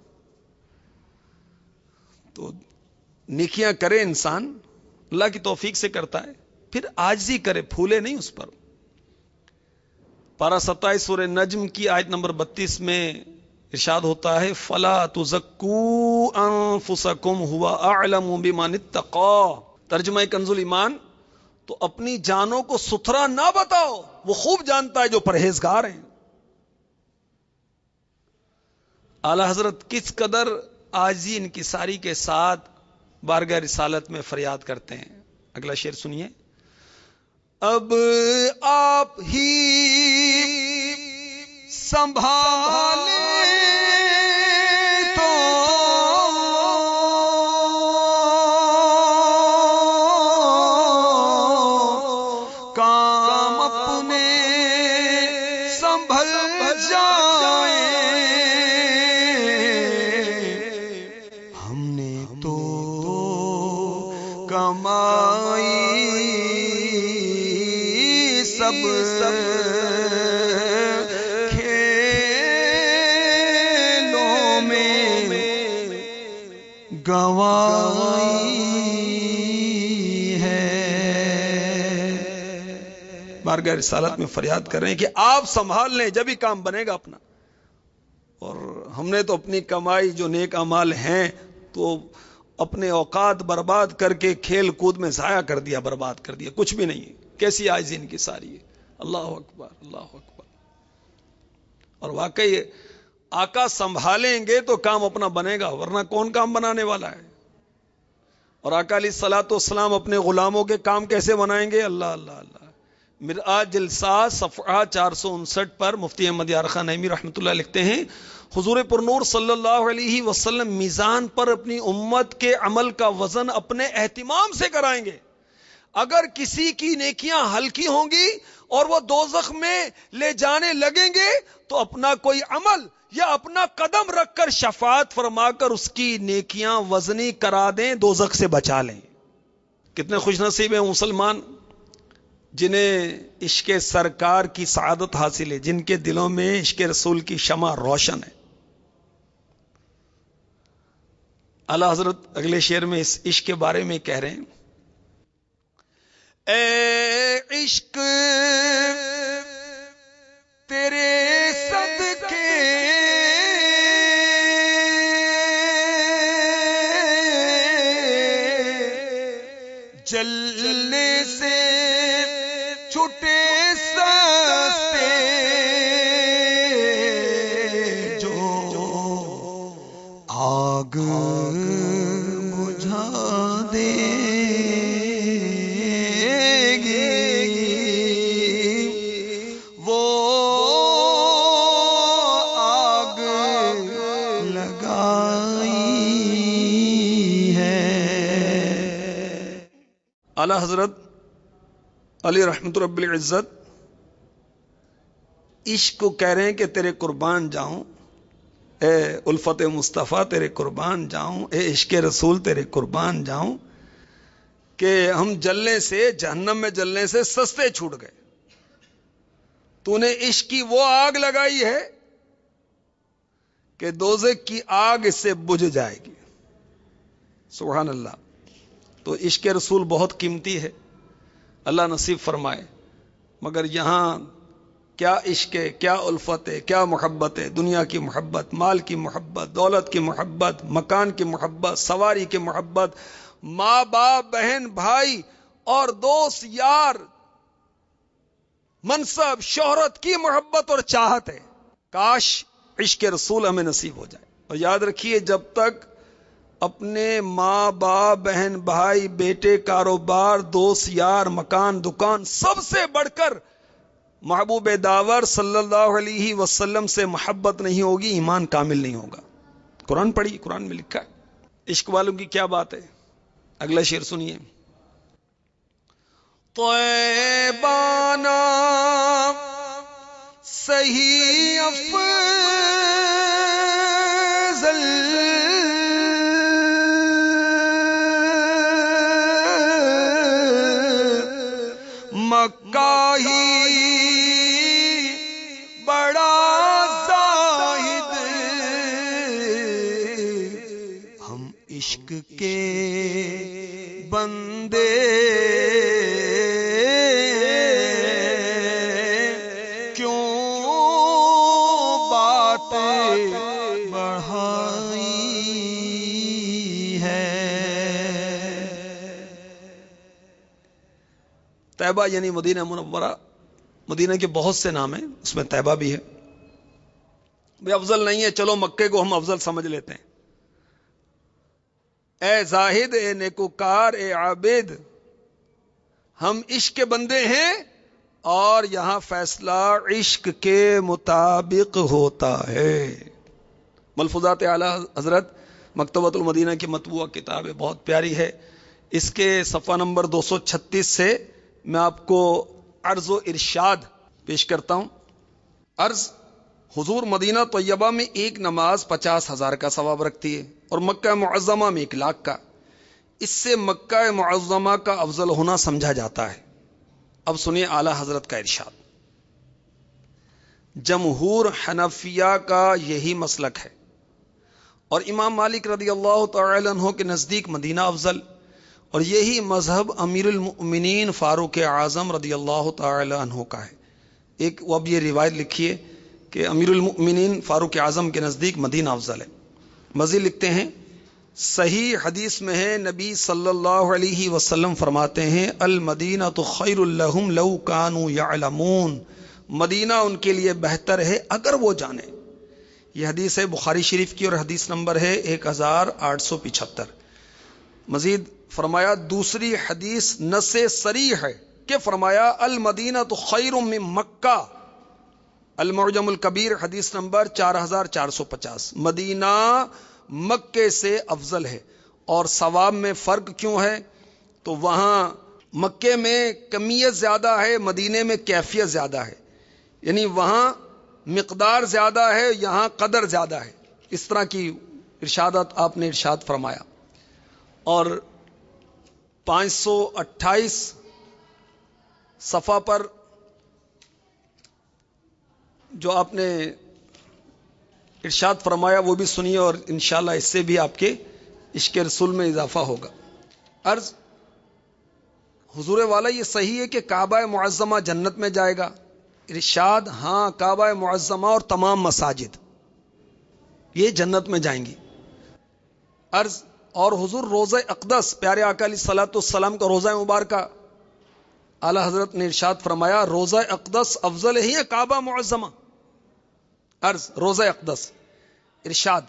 تو نیکیاں کرے انسان، اللہ کی توفیق سے کرتا ہے، پھر عاجزی کرے، پھولے نہیں اس پر۔ پارہ 27 سورہ نجم کی آیت نمبر 32 میں ارشاد ہوتا ہے، فَلَا تُزَكُّوا أَنفُسَكُمْ هُوَ أَعْلَمُ بِمَنِ اتَّقَىٰ۔ ترجمہ کنز الایمان، تو اپنی جانوں کو ستھرا نہ بتاؤ، وہ خوب جانتا ہے جو پرہیزگار ہیں۔ اعلی حضرت کس قدر عاجزی انکساری کے ساتھ بارگاہ رسالت میں فریاد کرتے ہیں۔ اگلا شعر سنیے، اب آپ ہی سنبھالیں تو کام اپنے سنبھل جائیں، ہم نے تو کمائی سب کھیلوں میں گنوائی ہے۔ بارگاہ رسالت میں فریاد کر رہے ہیں کہ آپ سنبھال لیں، جب ہی کام بنے گا اپنا۔ اور ہم نے تو اپنی کمائی جو نیک اعمال ہیں تو اپنے اوقات برباد کر کے کھیل کود میں ضائع کر دیا، برباد کر دیا، کچھ بھی نہیں ہے۔ کیسی عاجزی ان کی ساری ہے۔ اللہ اکبر، اللہ اکبر۔ اور واقعی آقا سنبھالیں گے تو کام اپنا بنے گا، ورنہ کون کام بنانے والا ہے۔ اور آقا علیہ الصلوۃ والسلام اپنے غلاموں کے کام کیسے بنائیں گے؟ اللہ اللہ اللہ۔ مرآت جلسات صفحہ 459 پر مفتی احمد یار خان نعیمی رحمۃ اللہ لکھتے ہیں، حضور پرنور صلی اللہ علیہ وسلم میزان پر اپنی امت کے عمل کا وزن اپنے اہتمام سے کرائیں گے۔ اگر کسی کی نیکیاں ہلکی ہوں گی اور وہ دوزخ میں لے جانے لگیں گے تو اپنا کوئی عمل یا اپنا قدم رکھ کر شفاعت فرما کر اس کی نیکیاں وزنی کرا دیں، دوزخ سے بچا لیں۔ کتنے خوش نصیب ہیں مسلمان جنہیں عشق سرکار کی سعادت حاصل ہے، جن کے دلوں میں عشق رسول کی شمع روشن ہے۔ اعلی حضرت اگلے شعر میں اس عشق کے بارے میں کہہ رہے ہیں، اے عشق تیرے صدقے جلنے سے چھٹے سستے جو آگ بجھا دے اعلی حضرت علی رحمت رب العزت عشق کو کہہ رہے ہیں کہ تیرے قربان جاؤں، اے الفت مصطفیٰ تیرے قربان جاؤں، اے عشق رسول تیرے قربان جاؤں، کہ ہم جلنے سے، جہنم میں جلنے سے سستے چھوٹ گئے۔ تو نے عشق کی وہ آگ لگائی ہے کہ دوزخ کی آگ اس سے بجھ جائے گی۔ سبحان اللہ۔ تو عشق رسول بہت قیمتی ہے، اللہ نصیب فرمائے۔ مگر یہاں کیا عشق ہے، کیا الفت ہے، کیا محبت ہے، دنیا کی محبت، مال کی محبت، دولت کی محبت، مکان کی محبت، سواری کی محبت، ماں باپ، بہن بھائی اور دوست یار، منصب شہرت کی محبت اور چاہت ہے۔ کاش عشق رسول ہمیں نصیب ہو جائے۔ اور یاد رکھیے، جب تک اپنے ماں باپ، بہن بھائی، بیٹے، کاروبار، دوست یار، مکان، دکان، سب سے بڑھ کر محبوب داور صلی اللہ علیہ وسلم سے محبت نہیں ہوگی، ایمان کامل نہیں ہوگا۔ قرآن پڑھی، قرآن میں لکھا ہے۔ عشق والوں کی کیا بات ہے، اگلا شعر سنیے۔ طیبانہ صحیح افضل مکہ ہی بڑا زاہد، ہم عشق کے بندے کیوں باتیں بڑھائی ہے۔ طیبہ یعنی مدینہ منورہ، مدینہ کے بہت سے نام ہیں، اس میں طیبہ بھی ہے۔ بھئی افضل نہیں ہے، چلو مکے کو ہم افضل سمجھ لیتے ہیں۔ اے زاہد، اے نیکوکار، اے عابد، ہم عشق کے بندے ہیں اور یہاں فیصلہ عشق کے مطابق ہوتا ہے۔ ملفوظات اعلی حضرت مکتبۃ المدینہ کی مطبوعہ کتاب ہے، بہت پیاری ہے۔ اس کے صفحہ نمبر 236 سے میں آپ کو عرض و ارشاد پیش کرتا ہوں۔ عرض، حضور مدینہ طیبہ میں ایک نماز 50,000 کا ثواب رکھتی ہے اور مکہ معظمہ میں 1,00,000 کا۔ اس سے مکہ معظمہ کا افضل ہونا سمجھا جاتا ہے۔ اب سنیے اعلی حضرت کا ارشاد۔ جمہور حنفیہ کا یہی مسلک ہے، اور امام مالک رضی اللہ تعالی عنہ کے نزدیک مدینہ افضل، اور یہی مذہب امیر المؤمنین فاروق اعظم رضی اللہ تعالی عنہ کا ہے۔ ایک وہ اب یہ روایت لکھیے کہ امیر المؤمنین فاروق اعظم کے نزدیک مدینہ افضل ہے۔ مزید لکھتے ہیں، صحیح حدیث میں ہے، نبی صلی اللہ علیہ وسلم فرماتے ہیں، المدینہ خیر لہم لو کانوا یعلمون، مدینہ ان کے لیے بہتر ہے اگر وہ جانیں۔ یہ حدیث ہے بخاری شریف کی اور حدیث نمبر ہے 1875۔ مزید فرمایا، دوسری حدیث نص صریح ہے کہ فرمایا المدینہ خیر من مکہ، المعجم الکبیر حدیث نمبر 4450، مدینہ مکے سے افضل ہے۔ اور ثواب میں فرق کیوں ہے؟ تو وہاں مکے میں کمیت زیادہ ہے، مدینے میں کیفیت زیادہ ہے، یعنی وہاں مقدار زیادہ ہے، یہاں قدر زیادہ ہے. اس طرح کی ارشادات آپ نے ارشاد فرمایا. اور 528 صفحہ پر جو آپ نے ارشاد فرمایا وہ بھی سنیے، اور انشاءاللہ اس سے بھی آپ کے عشق رسول میں اضافہ ہوگا. عرض حضور والا یہ صحیح ہے کہ کعبہ معظمہ جنت میں جائے گا؟ ارشاد ہاں، کعبہ معظمہ اور تمام مساجد یہ جنت میں جائیں گی. عرض اور حضور روزہ اقدس پیارے آقا علیہ الصلوۃ والسلام کا روزہ مبارکہ، اعلی حضرت نے ارشاد فرمایا روزہ اقدس افضل ہی ہے کعبہ معظمہ. عرض روزہ اقدس. ارشاد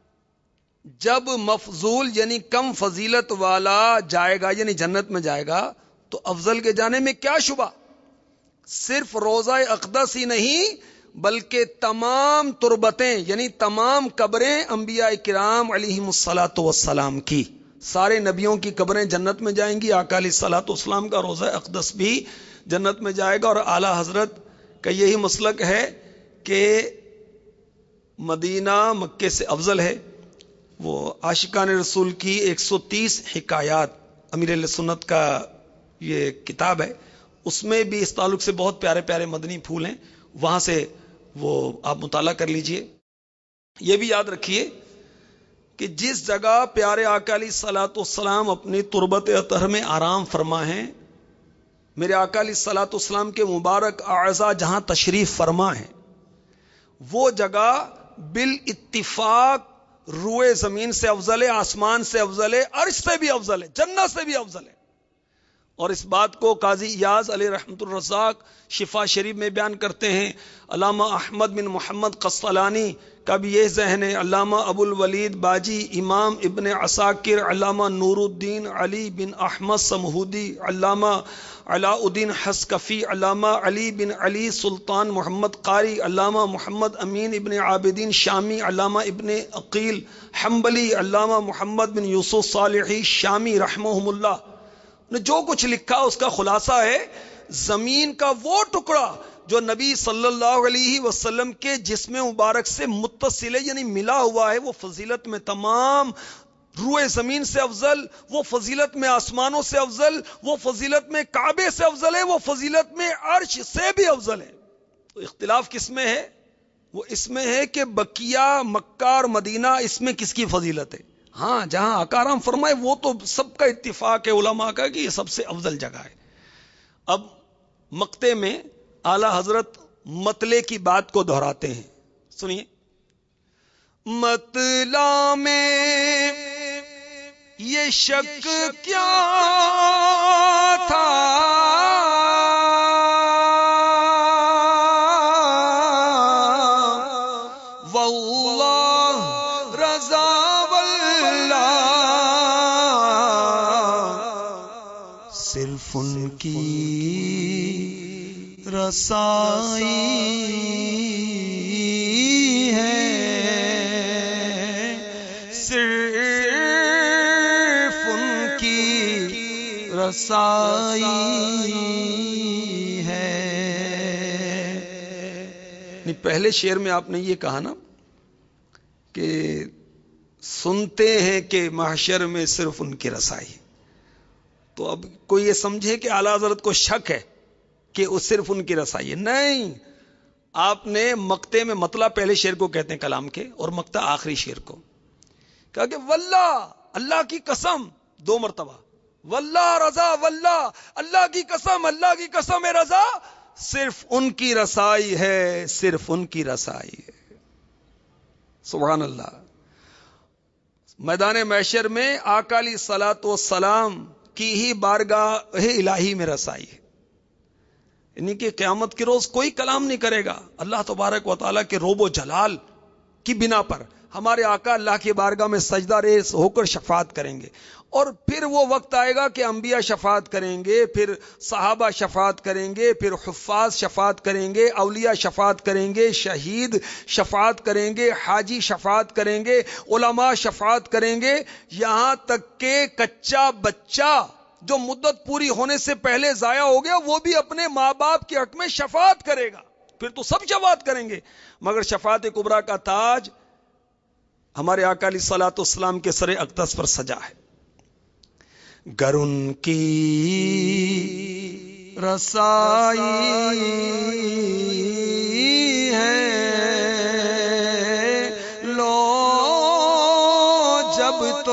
جب مفضول یعنی کم فضیلت والا جائے گا، یعنی جنت میں جائے گا، تو افضل کے جانے میں کیا شبہ. صرف روزہ اقدس ہی نہیں بلکہ تمام تربتیں یعنی تمام قبریں انبیاء کرام علیہم الصلاۃ والسلام کی، سارے نبیوں کی قبریں جنت میں جائیں گی. آقا علیہ الصلاۃ والسلام کا روزہ اقدس بھی جنت میں جائے گا. اور اعلی حضرت کا یہی مسلک ہے کہ مدینہ مکے سے افضل ہے. وہ عاشقان رسول کی 130 حکایات امیر اہل سنت کا یہ کتاب ہے، اس میں بھی اس تعلق سے بہت پیارے پیارے مدنی پھول ہیں، وہاں سے وہ آپ مطالعہ کر لیجئے. یہ بھی یاد رکھیے کہ جس جگہ پیارے آقا علیہ الصلوۃ والسلام اپنی تربت اطہر میں آرام فرما ہیں، میرے آقا علیہ الصلوۃ والسلام کے مبارک اعضاء جہاں تشریف فرما ہیں، وہ جگہ بالاتفاق روئے زمین سے افضل ہے، آسمان سے افضل ہے، عرش سے بھی افضل ہے، جنت سے بھی افضل ہے. اور اس بات کو قاضی ایاز علیہ رحمت الرزاق شفا شریف میں بیان کرتے ہیں. علامہ احمد بن محمد قسطلانی کا بھی یہ ذہن ہے، علامہ ابو الولید باجی، امام ابن عساکر، علامہ نور الدین علی بن احمد سمہودی، علامہ علاء الدین حسکفی، علامہ علی بن علی سلطان محمد قاری، علامہ محمد امین ابن عابدین شامی، علامہ ابن عقیل حنبلی، علامہ محمد بن یوسف صالحی شامی رحمہم اللہ نے جو کچھ لکھا اس کا خلاصہ ہے زمین کا وہ ٹکڑا جو نبی صلی اللہ علیہ وسلم کے جسم مبارک سے متصل ہے، یعنی ملا ہوا ہے، وہ فضیلت میں تمام روئے زمین سے افضل، وہ فضیلت میں آسمانوں سے افضل، وہ فضیلت میں کعبے سے افضل ہے، وہ فضیلت میں عرش سے بھی افضل ہے. تو اختلاف کس میں ہے؟ وہ اس میں ہے کہ بقیہ مکہ اور مدینہ اس میں کس کی فضیلت ہے. ہاں جہاں آقا آرام فرمائے وہ تو سب کا اتفاق ہے علماء کا کہ یہ سب سے افضل جگہ ہے. اب مقطع میں اعلی حضرت مطلع کی بات کو دہراتے ہیں، سنیے. مطلع میں یہ شک کیا تھا واللہ رضا واللہ صرف ان کی رسائی ہے، صرف ان کی رسائی ہے. پہلے شعر میں آپ نے یہ کہا نا کہ سنتے ہیں کہ محشر میں صرف ان کی رسائی، تو اب کوئی یہ سمجھے کہ اعلی حضرت کو شک ہے کہ وہ صرف ان کی رسائی ہے. نہیں، آپ نے مقطع میں مطلع پہلے شعر کو کہتے ہیں کلام کے، اور مقطع آخری شعر کو. کہا کہ واللہ اللہ کی قسم 2 مرتبہ، واللہ رضا واللہ اللہ کی قسم، اللہ کی قسم رضا صرف ان کی رسائی ہے، صرف ان کی رسائی ہے. سبحان اللہ. میدان محشر میں آقا علیہ الصلوۃ والسلام کی ہی بارگاہ الہی میں رسائی ہے، یعنی کہ قیامت کے روز کوئی کلام نہیں کرے گا. اللہ تبارک و تعالیٰ کے روب و جلال کی بنا پر ہمارے آقا اللہ کی بارگاہ میں سجدہ ریز ہو کر شفاعت کریں گے، اور پھر وہ وقت آئے گا کہ انبیاء شفاعت کریں گے، پھر صحابہ شفاعت کریں گے، پھر حفاظ شفاعت کریں گے، اولیاء شفاعت کریں گے، شہید شفاعت کریں گے، حاجی شفاعت کریں گے، علماء شفاعت کریں گے، یہاں تک کہ کچا بچہ جو مدت پوری ہونے سے پہلے ضائع ہو گیا وہ بھی اپنے ماں باپ کے حق میں شفاعت کرے گا. پھر تو سب شفاعت کریں گے، مگر شفاعت کبریٰ کا تاج ہمارے آقا علیہ الصلوۃ والسلام کے سر اقدس پر سجا ہے. گر ان کی رسائی ہے لو جب تو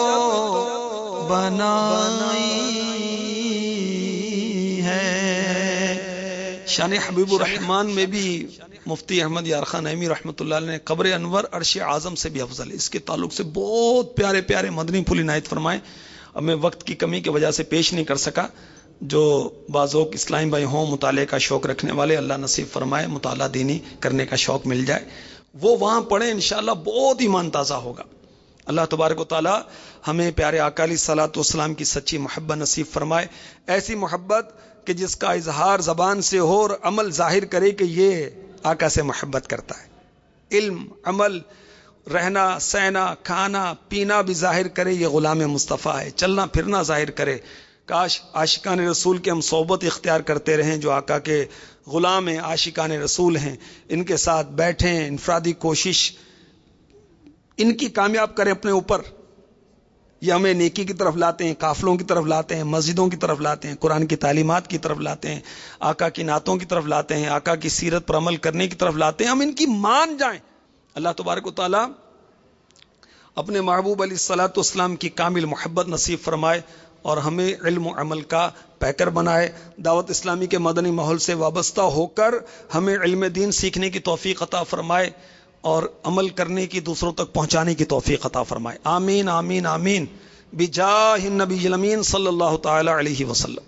بنائی ہے. شان حبیب الرحمان میں بھی مفتی احمد یار خان نعیمی رحمۃ اللہ علیہ نے قبر انور عرش اعظم سے بھی افضل ہے، اس کے تعلق سے بہت پیارے پیارے مدنی پھول عنایت فرمائے. اب میں وقت کی کمی کی وجہ سے پیش نہیں کر سکا. جو بازوق اسلام بھائی ہوں مطالعے کا شوق رکھنے والے، اللہ نصیب فرمائے مطالعہ دینی کرنے کا شوق مل جائے، وہ وہاں پڑھیں، انشاءاللہ بہت ایمان تازہ ہوگا. اللہ تبارک و تعالی ہمیں پیارے آقا علیہ الصلوۃ والسلام کی سچی محبت نصیب فرمائے، ایسی محبت کہ جس کا اظہار زبان سے ہو اور عمل ظاہر کرے کہ یہ آقا سے محبت کرتا ہے. علم، عمل، رہنا سہنا کھانا پینا بھی ظاہر کرے یہ غلام مصطفیٰ ہے، چلنا پھرنا ظاہر کرے. کاش عاشقان رسول کے ہم صحبت اختیار کرتے رہیں جو آقا کے غلام ہیں، عاشقان رسول ہیں، ان کے ساتھ بیٹھیں، انفرادی کوشش ان کی کامیاب کریں اپنے اوپر. یہ ہمیں نیکی کی طرف لاتے ہیں، قافلوں کی طرف لاتے ہیں، مسجدوں کی طرف لاتے ہیں، قرآن کی تعلیمات کی طرف لاتے ہیں، آقا کی نعتوں کی طرف لاتے ہیں، آقا کی سیرت پر عمل کرنے کی طرف لاتے ہیں. ہم ان کی مان جائیں. اللہ تبارک و تعالی اپنے محبوب علیہ الصلوۃ والسلام کی کامل محبت نصیب فرمائے اور ہمیں علم و عمل کا پیکر بنائے. دعوت اسلامی کے مدنی ماحول سے وابستہ ہو کر ہمیں علم دین سیکھنے کی توفیق عطا فرمائے اور عمل کرنے کی دوسروں تک پہنچانے کی توفیق عطا فرمائے. آمین آمین آمین بجاہ النبی الامین صلی اللہ تعالی علیہ وسلم.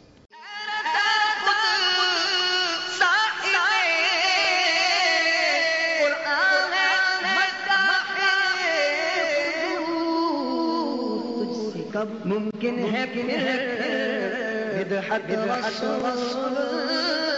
کب ممکن ہے پھر بدعت رسول